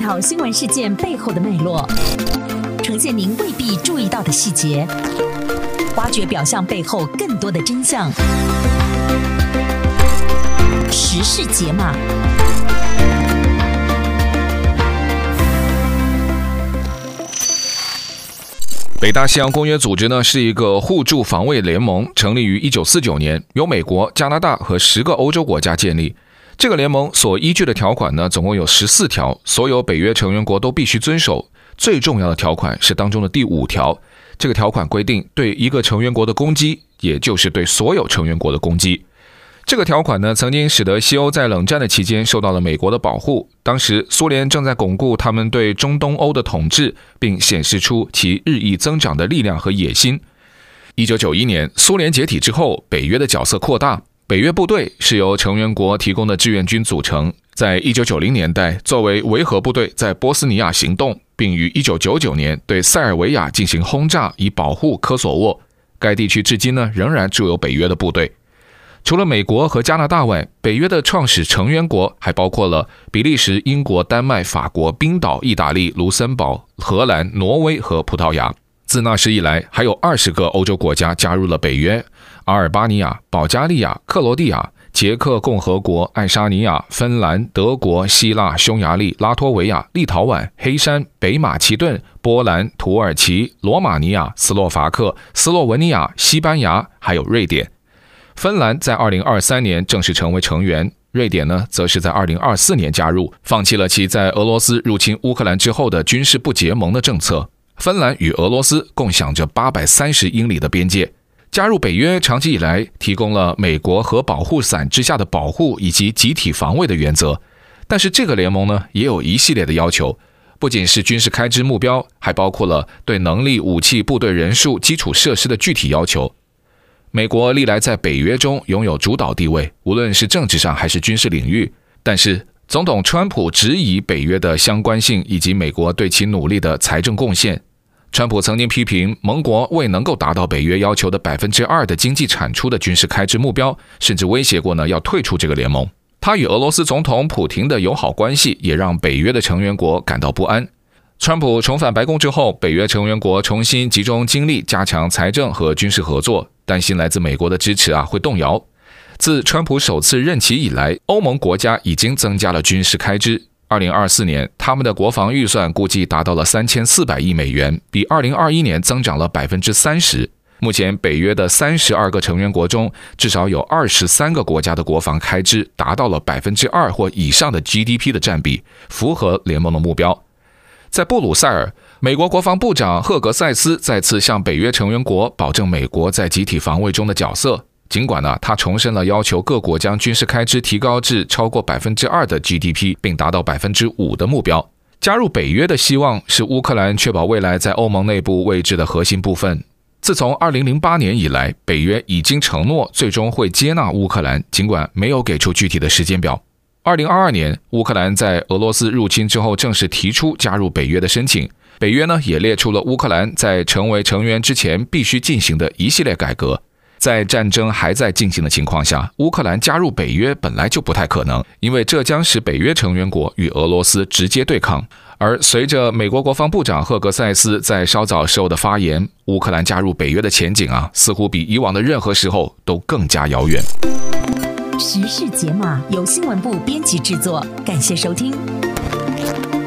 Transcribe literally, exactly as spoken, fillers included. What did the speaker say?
讨新闻事件背后的脉络，呈现您未必注意到的细节，挖掘表象背后更多的真相。时事解码。 北大西洋公约组织呢是一个互助防卫联盟，成立于一九四九年，由美国、加拿大和十个欧洲国家建立。这个联盟所依据的条款呢，总共有十四条，所有北约成员国都必须遵守。最重要的条款是当中的第五条，这个条款规定，对一个成员国的攻击，也就是对所有成员国的攻击。这个条款呢，曾经使得西欧在冷战的期间受到了美国的保护。当时苏联正在巩固他们对中东欧的统治，并显示出其日益增长的力量和野心。一九九一年，苏联解体之后，北约的角色扩大，北约部队是由成员国提供的志愿军组成。在一九九零年代，作为维和部队在波斯尼亚行动，并于一九九九年对塞尔维亚进行轰炸，以保护科索沃。该地区至今呢，仍然驻有北约的部队。除了美国和加拿大外，北约的创始成员国还包括了比利时、英国、丹麦、法国、冰岛、意大利、卢森堡、荷兰、挪威和葡萄牙。自那时以来，还有二十个欧洲国家加入了北约：阿尔巴尼亚、保加利亚、克罗地亚、捷克共和国、爱沙尼亚、芬兰、德国、希腊、匈牙利、拉脱维亚、立陶宛、黑山、北马其顿、波兰、土耳其、罗马尼亚、斯洛伐克、斯洛文尼亚、西班牙，还有瑞典。芬兰在二零二三年正式成为成员，瑞典呢，则是在二零二四年加入，放弃了其在俄罗斯入侵乌克兰之后的军事不结盟的政策。芬兰与俄罗斯共享着八百三十英里的边界。加入北约长期以来提供了美国核保护伞之下的保护以及集体防卫的原则，但是这个联盟呢，也有一系列的要求，不仅是军事开支目标，还包括了对能力、武器、部队人数、基础设施的具体要求。美国历来在北约中拥有主导地位，无论是政治上还是军事领域，但是总统川普质疑北约的相关性以及美国对其努力的财政贡献。川普曾经批评盟国未能够达到北约要求的 百分之二 的经济产出的军事开支目标，甚至威胁过呢要退出这个联盟。他与俄罗斯总统普廷的友好关系也让北约的成员国感到不安。川普重返白宫之后，北约成员国重新集中精力加强财政和军事合作，担心来自美国的支持啊会动摇。自川普首次任期以来，欧盟国家已经增加了军事开支。二零二四年，他们的国防预算估计达到了三千四百亿美元，比二零二一年增长了 百分之三十。目前北约的三十二个成员国中，至少有二十三个国家的国防开支达到了 百分之二 或以上的 G D P 的占比，符合联盟的目标。在布鲁塞尔，美国国防部长赫格塞斯再次向北约成员国保证美国在集体防卫中的角色。尽管呢，他重申了要求各国将军事开支提高至超过 百分之二 的 G D P， 并达到 百分之五 的目标。加入北约的希望是乌克兰确保未来在欧盟内部位置的核心部分。自从二零零八年以来，北约已经承诺最终会接纳乌克兰，尽管没有给出具体的时间表。二零二二年，乌克兰在俄罗斯入侵之后正式提出加入北约的申请。北约呢，也列出了乌克兰在成为成员之前必须进行的一系列改革。在战争还在进行的情况下，乌克兰加入北约本来就不太可能，因为这将使北约成员国与俄罗斯直接对抗。而随着美国国防部长赫格塞斯在稍早时候的发言，乌克兰加入北约的前景啊，似乎比以往的任何时候都更加遥远。 时事解码由新闻部编辑制作，感谢收听。